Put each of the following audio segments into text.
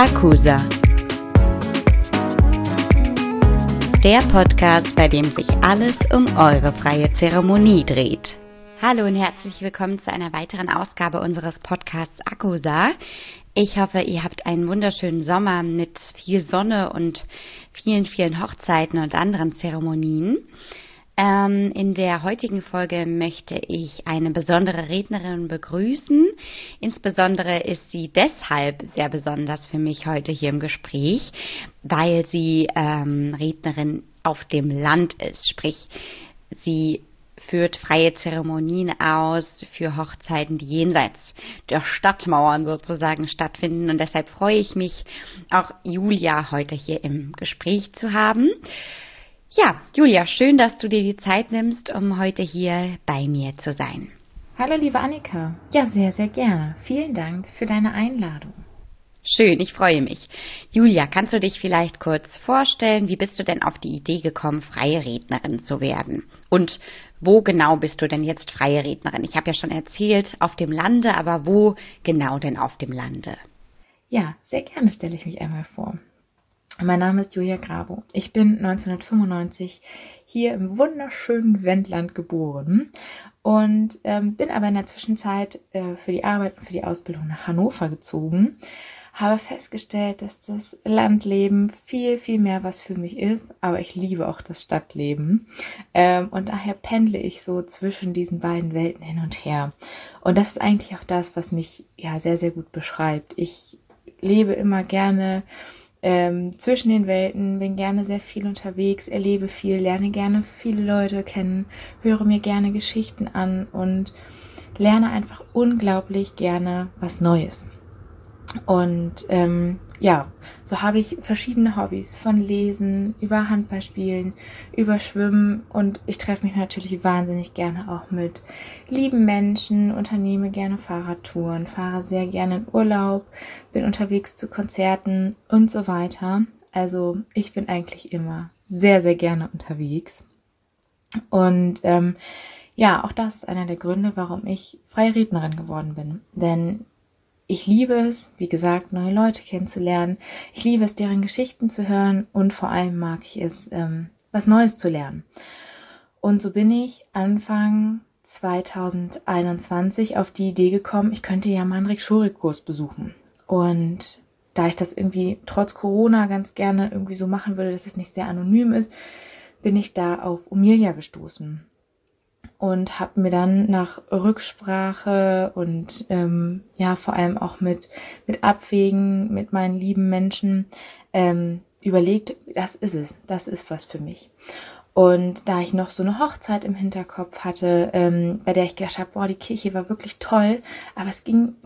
Akusa. Der Podcast, bei dem sich alles um eure freie Zeremonie dreht. Hallo und herzlich willkommen zu einer weiteren Ausgabe unseres Podcasts Akusa. Ich hoffe, ihr habt einen wunderschönen Sommer mit viel Sonne und vielen, vielen Hochzeiten und anderen Zeremonien. In der heutigen Folge möchte ich eine besondere Rednerin begrüßen. Insbesondere ist sie deshalb sehr besonders für mich heute hier im Gespräch, weil sie Rednerin auf dem Land ist. Sprich, sie führt freie Zeremonien aus für Hochzeiten, die jenseits der Stadtmauern sozusagen stattfinden. Und deshalb freue ich mich, auch Julia heute hier im Gespräch zu haben. Ja, Julia, schön, dass du dir die Zeit nimmst, um heute hier bei mir zu sein. Hallo, liebe Annika. Ja, sehr, sehr gerne. Vielen Dank für deine Einladung. Schön, ich freue mich. Julia, kannst du dich vielleicht kurz vorstellen, wie bist du denn auf die Idee gekommen, freie Rednerin zu werden? Und wo genau bist du denn jetzt freie Rednerin? Ich habe ja schon erzählt, auf dem Lande, aber wo genau denn auf dem Lande? Ja, sehr gerne stelle ich mich einmal vor. Mein Name ist Julia Grabo. Ich bin 1995 hier im wunderschönen Wendland geboren und bin aber in der Zwischenzeit für die Arbeit und für die Ausbildung nach Hannover gezogen. Habe festgestellt, dass das Landleben viel, viel mehr was für mich ist, aber ich liebe auch das Stadtleben. Und daher pendle ich so zwischen diesen beiden Welten hin und her. Und das ist eigentlich auch das, was mich ja sehr, sehr gut beschreibt. Ich lebe immer gerne zwischen den Welten, bin gerne sehr viel unterwegs, erlebe viel, lerne gerne viele Leute kennen, höre mir gerne Geschichten an und lerne einfach unglaublich gerne was Neues. Und so habe ich verschiedene Hobbys, von Lesen, über Handballspielen, über Schwimmen, und ich treffe mich natürlich wahnsinnig gerne auch mit lieben Menschen, unternehme gerne Fahrradtouren, fahre sehr gerne in Urlaub, bin unterwegs zu Konzerten und so weiter. Also ich bin eigentlich immer sehr, sehr gerne unterwegs. Und auch das ist einer der Gründe, warum ich freie Rednerin geworden bin. Denn ich liebe es, wie gesagt, neue Leute kennenzulernen. Ich liebe es, deren Geschichten zu hören, und vor allem mag ich es, was Neues zu lernen. Und so bin ich Anfang 2021 auf die Idee gekommen, ich könnte ja mal einen Rhetorik-Kurs besuchen. Und da ich das irgendwie trotz Corona ganz gerne irgendwie so machen würde, dass es nicht sehr anonym ist, bin ich da auf Omilia gestoßen. Und habe mir dann nach Rücksprache und vor allem auch mit Abwägen mit meinen lieben Menschen überlegt, das ist es, das ist was für mich. Und da ich noch so eine Hochzeit im Hinterkopf hatte, bei der ich gedacht habe, die Kirche war wirklich toll, aber es ging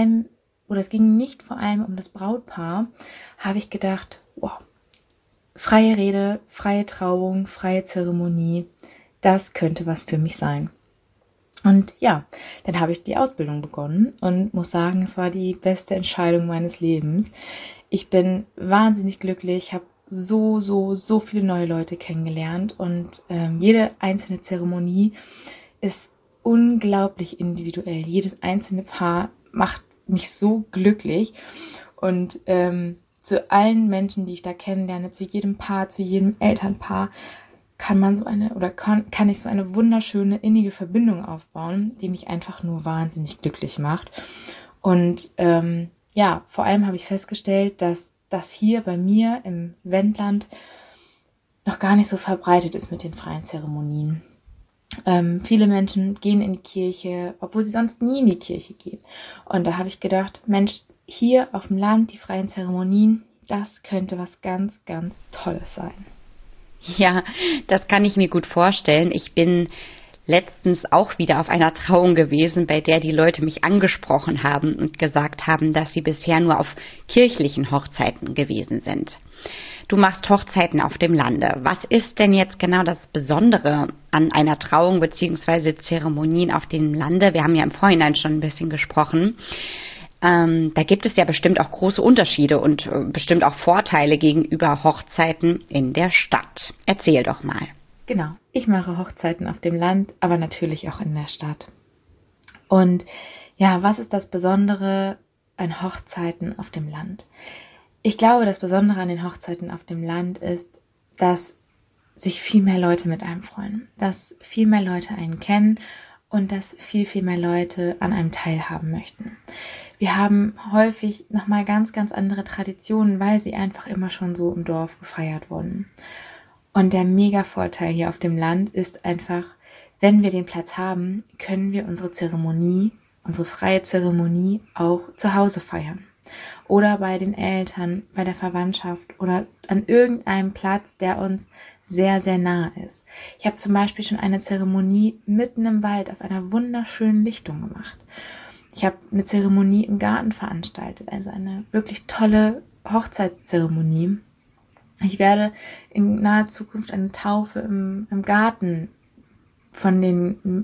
nicht vor allem um das Brautpaar, habe ich gedacht, freie Rede, freie Trauung, freie Zeremonie, das könnte was für mich sein. Und ja, dann habe ich die Ausbildung begonnen und muss sagen, es war die beste Entscheidung meines Lebens. Ich bin wahnsinnig glücklich, habe so viele neue Leute kennengelernt, und jede einzelne Zeremonie ist unglaublich individuell. Jedes einzelne Paar macht mich so glücklich, und zu allen Menschen, die ich da kennenlerne, zu jedem Paar, zu jedem Elternpaar, kann ich so eine wunderschöne, innige Verbindung aufbauen, die mich einfach nur wahnsinnig glücklich macht. Und vor allem habe ich festgestellt, dass das hier bei mir im Wendland noch gar nicht so verbreitet ist mit den freien Zeremonien. Viele Menschen gehen in die Kirche, obwohl sie sonst nie in die Kirche gehen. Und da habe ich gedacht, Mensch, hier auf dem Land, die freien Zeremonien, das könnte was ganz, ganz Tolles sein. Ja, das kann ich mir gut vorstellen. Ich bin letztens auch wieder auf einer Trauung gewesen, bei der die Leute mich angesprochen haben und gesagt haben, dass sie bisher nur auf kirchlichen Hochzeiten gewesen sind. Du machst Hochzeiten auf dem Lande. Was ist denn jetzt genau das Besondere an einer Trauung bzw. Zeremonien auf dem Lande? Wir haben ja im Vorhinein schon ein bisschen gesprochen. Da gibt es ja bestimmt auch große Unterschiede und bestimmt auch Vorteile gegenüber Hochzeiten in der Stadt. Erzähl doch mal. Genau, ich mache Hochzeiten auf dem Land, aber natürlich auch in der Stadt. Und ja, was ist das Besondere an Hochzeiten auf dem Land? Ich glaube, das Besondere an den Hochzeiten auf dem Land ist, dass sich viel mehr Leute mit einem freuen, dass viel mehr Leute einen kennen und dass viel, viel mehr Leute an einem teilhaben möchten. Wir haben häufig nochmal ganz, ganz andere Traditionen, weil sie einfach immer schon so im Dorf gefeiert wurden. Und der Mega-Vorteil hier auf dem Land ist einfach, wenn wir den Platz haben, können wir unsere Zeremonie, unsere freie Zeremonie auch zu Hause feiern. Oder bei den Eltern, bei der Verwandtschaft oder an irgendeinem Platz, der uns sehr, sehr nahe ist. Ich habe zum Beispiel schon eine Zeremonie mitten im Wald auf einer wunderschönen Lichtung gemacht. Ich habe eine Zeremonie im Garten veranstaltet, also eine wirklich tolle Hochzeitszeremonie. Ich werde in naher Zukunft eine Taufe im Garten von den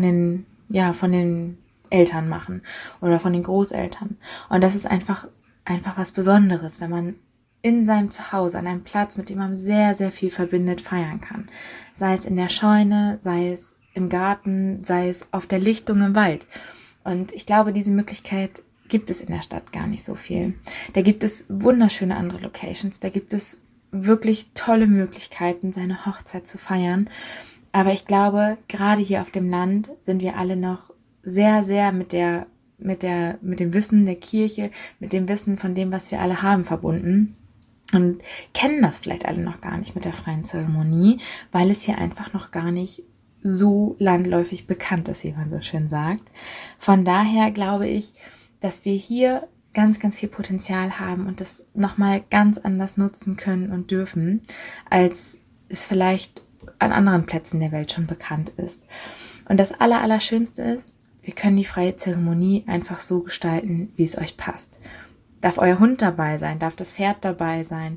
Eltern machen oder von den Großeltern. Und das ist einfach was Besonderes, wenn man in seinem Zuhause, an einem Platz, mit dem man sehr, sehr viel verbindet, feiern kann. Sei es in der Scheune, sei es im Garten, sei es auf der Lichtung im Wald. Und ich glaube, diese Möglichkeit gibt es in der Stadt gar nicht so viel. Da gibt es wunderschöne andere Locations, da gibt es wirklich tolle Möglichkeiten, seine Hochzeit zu feiern. Aber ich glaube, gerade hier auf dem Land sind wir alle noch sehr, sehr mit dem Wissen der Kirche, mit dem Wissen von dem, was wir alle haben, verbunden und kennen das vielleicht alle noch gar nicht mit der freien Zeremonie, weil es hier einfach noch gar nicht so landläufig bekannt ist, wie man so schön sagt. Von daher glaube ich, dass wir hier ganz, ganz viel Potenzial haben und das nochmal ganz anders nutzen können und dürfen, als es vielleicht an anderen Plätzen der Welt schon bekannt ist. Und das Allerschönste ist, wir können die freie Zeremonie einfach so gestalten, wie es euch passt. Darf euer Hund dabei sein? Darf das Pferd dabei sein?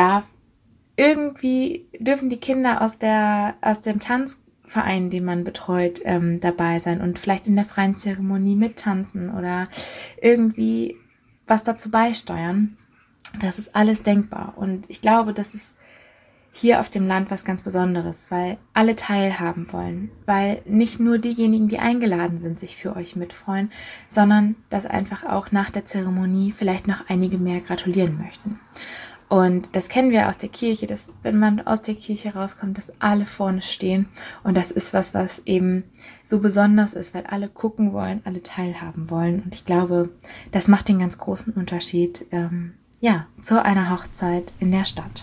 Dürfen die Kinder aus dem Tanzverein, den man betreut, dabei sein und vielleicht in der freien Zeremonie mittanzen oder irgendwie was dazu beisteuern? Das ist alles denkbar. Und ich glaube, das ist hier auf dem Land was ganz Besonderes, weil alle teilhaben wollen, weil nicht nur diejenigen, die eingeladen sind, sich für euch mitfreuen, sondern dass einfach auch nach der Zeremonie vielleicht noch einige mehr gratulieren möchten. Und das kennen wir aus der Kirche, dass wenn man aus der Kirche rauskommt, dass alle vorne stehen und das ist was eben so besonders ist, weil alle gucken wollen, alle teilhaben wollen und ich glaube, das macht den ganz großen Unterschied, zu einer Hochzeit in der Stadt.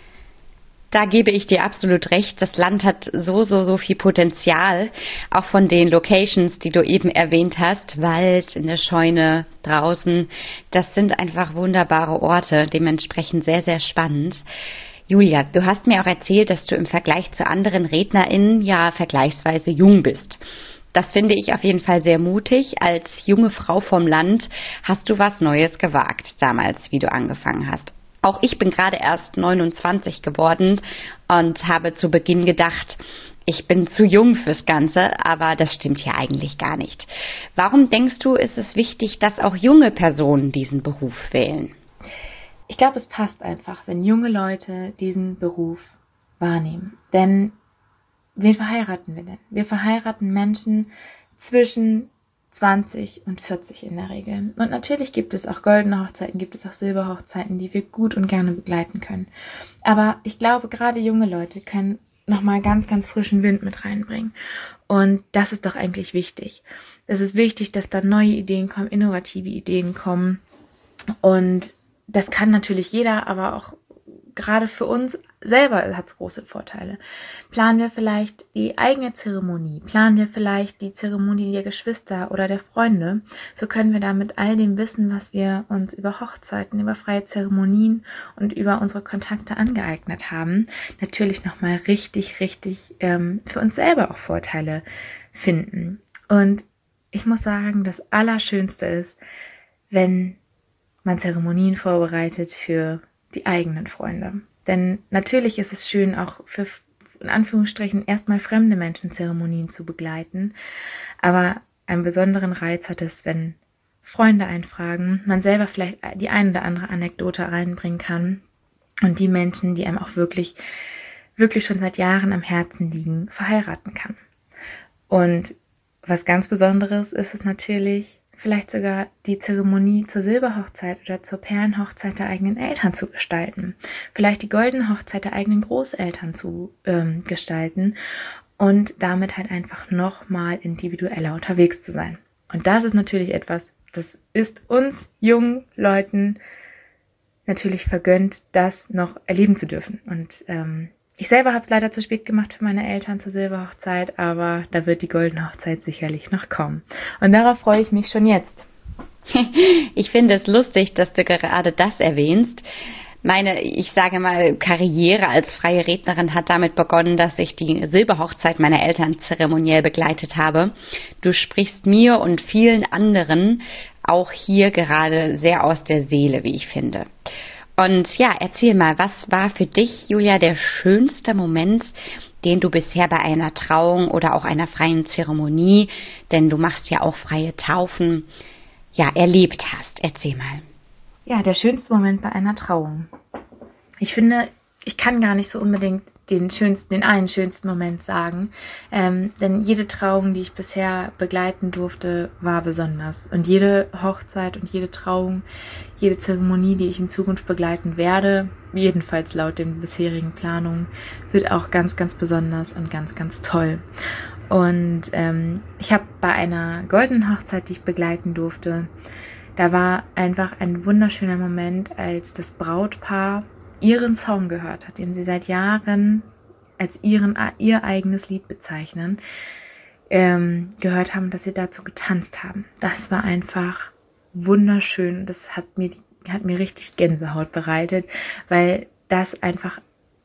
Da gebe ich dir absolut recht. Das Land hat so viel Potenzial, auch von den Locations, die du eben erwähnt hast, Wald, in der Scheune, draußen. Das sind einfach wunderbare Orte, dementsprechend sehr, sehr spannend. Julia, du hast mir auch erzählt, dass du im Vergleich zu anderen RednerInnen ja vergleichsweise jung bist. Das finde ich auf jeden Fall sehr mutig. Als junge Frau vom Land hast du was Neues gewagt, damals, wie du angefangen hast. Auch ich bin gerade erst 29 geworden und habe zu Beginn gedacht, ich bin zu jung fürs Ganze, aber das stimmt hier eigentlich gar nicht. Warum denkst du, ist es wichtig, dass auch junge Personen diesen Beruf wählen? Ich glaube, es passt einfach, wenn junge Leute diesen Beruf wahrnehmen. Denn wen verheiraten wir denn? Wir verheiraten Menschen zwischen 20 und 40 in der Regel. Und natürlich gibt es auch goldene Hochzeiten, gibt es auch Silberhochzeiten, die wir gut und gerne begleiten können. Aber ich glaube, gerade junge Leute können nochmal ganz, ganz frischen Wind mit reinbringen. Und das ist doch eigentlich wichtig. Es ist wichtig, dass da neue Ideen kommen, innovative Ideen kommen. Und das kann natürlich jeder, aber auch gerade für uns selber hat es große Vorteile. Planen wir vielleicht die eigene Zeremonie, planen wir vielleicht die Zeremonie der Geschwister oder der Freunde, so können wir da mit all dem Wissen, was wir uns über Hochzeiten, über freie Zeremonien und über unsere Kontakte angeeignet haben, natürlich nochmal richtig für uns selber auch Vorteile finden. Und ich muss sagen, das Allerschönste ist, wenn man Zeremonien vorbereitet für die eigenen Freunde. Denn natürlich ist es schön, auch für, in Anführungsstrichen, erstmal fremde Menschen Zeremonien zu begleiten. Aber einen besonderen Reiz hat es, wenn Freunde einfragen, man selber vielleicht die ein oder andere Anekdote reinbringen kann und die Menschen, die einem auch wirklich schon seit Jahren am Herzen liegen, verheiraten kann. Und was ganz Besonderes ist es natürlich, vielleicht sogar die Zeremonie zur Silberhochzeit oder zur Perlenhochzeit der eigenen Eltern zu gestalten. Vielleicht die goldene Hochzeit der eigenen Großeltern zu gestalten und damit halt einfach nochmal individueller unterwegs zu sein. Und das ist natürlich etwas, das ist uns jungen Leuten natürlich vergönnt, das noch erleben zu dürfen. Und ich selber habe es leider zu spät gemacht für meine Eltern zur Silberhochzeit, aber da wird die goldene Hochzeit sicherlich noch kommen. Und darauf freue ich mich schon jetzt. Ich finde es lustig, dass du gerade das erwähnst. Meine, ich sage mal, Karriere als freie Rednerin hat damit begonnen, dass ich die Silberhochzeit meiner Eltern zeremoniell begleitet habe. Du sprichst mir und vielen anderen auch hier gerade sehr aus der Seele, wie ich finde. Und ja, erzähl mal, was war für dich, Julia, der schönste Moment, den du bisher bei einer Trauung oder auch einer freien Zeremonie, denn du machst ja auch freie Taufen, ja, erlebt hast? Erzähl mal. Ja, der schönste Moment bei einer Trauung. Ich finde, ich kann gar nicht so unbedingt den einen schönsten Moment sagen, denn jede Trauung, die ich bisher begleiten durfte, war besonders. Und jede Hochzeit und jede Trauung, jede Zeremonie, die ich in Zukunft begleiten werde, jedenfalls laut den bisherigen Planungen, wird auch ganz, ganz besonders und ganz, ganz toll. Und ich habe bei einer goldenen Hochzeit, die ich begleiten durfte, da war einfach ein wunderschöner Moment, als das Brautpaar ihren Song gehört hat, den sie seit Jahren als ihr eigenes Lied bezeichnen, gehört haben, dass sie dazu getanzt haben. Das war einfach wunderschön. Das hat mir richtig Gänsehaut bereitet, weil das einfach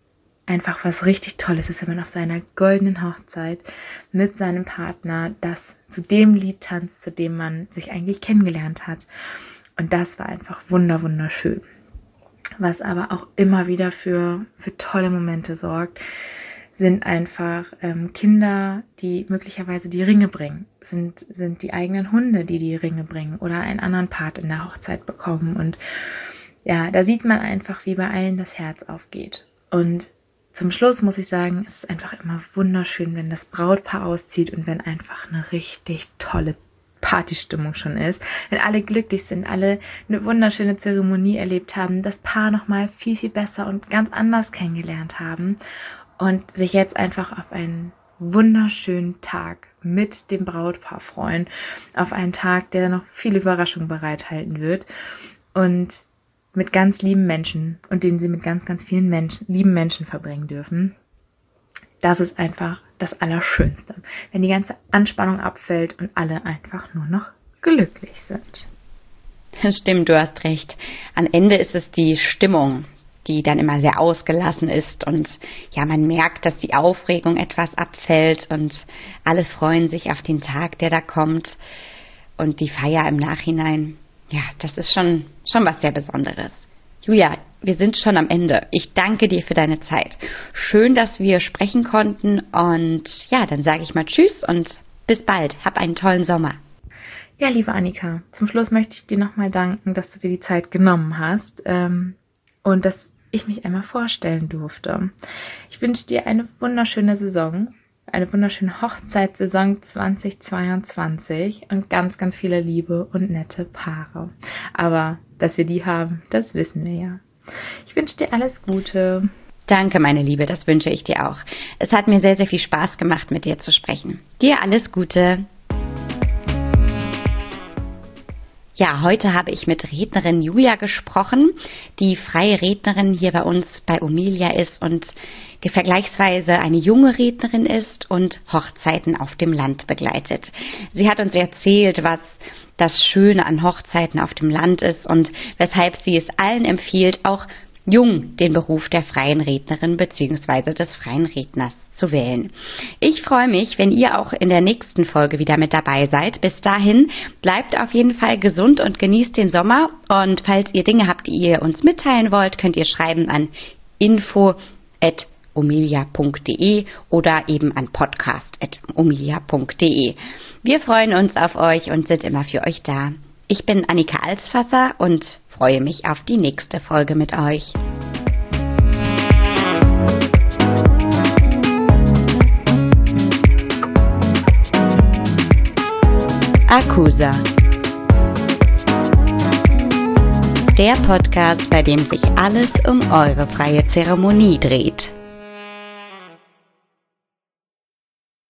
was richtig Tolles ist, wenn man auf seiner goldenen Hochzeit mit seinem Partner das zu dem Lied tanzt, zu dem man sich eigentlich kennengelernt hat. Und das war einfach wunderschön. Was aber auch immer wieder für tolle Momente sorgt, sind einfach Kinder, die möglicherweise die Ringe bringen, sind die eigenen Hunde, die Ringe bringen oder einen anderen Part in der Hochzeit bekommen. Und ja, da sieht man einfach, wie bei allen das Herz aufgeht. Und zum Schluss muss ich sagen, es ist einfach immer wunderschön, wenn das Brautpaar auszieht und wenn einfach eine richtig tolle Partystimmung schon ist, wenn alle glücklich sind, alle eine wunderschöne Zeremonie erlebt haben, das Paar nochmal viel, viel besser und ganz anders kennengelernt haben und sich jetzt einfach auf einen wunderschönen Tag mit dem Brautpaar freuen, auf einen Tag, der noch viele Überraschungen bereithalten wird und mit ganz lieben Menschen und denen sie mit ganz, ganz vielen lieben Menschen verbringen dürfen. Das ist einfach das Allerschönste, wenn die ganze Anspannung abfällt und alle einfach nur noch glücklich sind. Stimmt, du hast recht. Am Ende ist es die Stimmung, die dann immer sehr ausgelassen ist und ja, man merkt, dass die Aufregung etwas abfällt und alle freuen sich auf den Tag, der da kommt und die Feier im Nachhinein. Ja, das ist schon was sehr Besonderes. Julia, wir sind schon am Ende. Ich danke dir für deine Zeit. Schön, dass wir sprechen konnten und ja, dann sage ich mal Tschüss und bis bald. Hab einen tollen Sommer. Ja, liebe Annika, zum Schluss möchte ich dir nochmal danken, dass du dir die Zeit genommen hast und dass ich mich einmal vorstellen durfte. Ich wünsche dir eine wunderschöne Saison, eine wunderschöne Hochzeitssaison 2022 und ganz, ganz viele liebe und nette Paare. Aber dass wir die haben, das wissen wir ja. Ich wünsche dir alles Gute. Danke, meine Liebe, das wünsche ich dir auch. Es hat mir sehr, sehr viel Spaß gemacht, mit dir zu sprechen. Dir alles Gute. Ja, heute habe ich mit Rednerin Julia gesprochen, die freie Rednerin hier bei uns bei Omilia ist und vergleichsweise eine junge Rednerin ist und Hochzeiten auf dem Land begleitet. Sie hat uns erzählt, was das Schöne an Hochzeiten auf dem Land ist und weshalb sie es allen empfiehlt, auch jung den Beruf der freien Rednerin bzw. des freien Redners zu wählen. Ich freue mich, wenn ihr auch in der nächsten Folge wieder mit dabei seid. Bis dahin bleibt auf jeden Fall gesund und genießt den Sommer. Und falls ihr Dinge habt, die ihr uns mitteilen wollt, könnt ihr schreiben an info@omilia.de oder eben an podcast@omilia.de. Wir freuen uns auf euch und sind immer für euch da. Ich bin Annika Alsfasser und freue mich auf die nächste Folge mit euch. Akusa, Der Podcast, bei dem sich alles um eure freie Zeremonie dreht.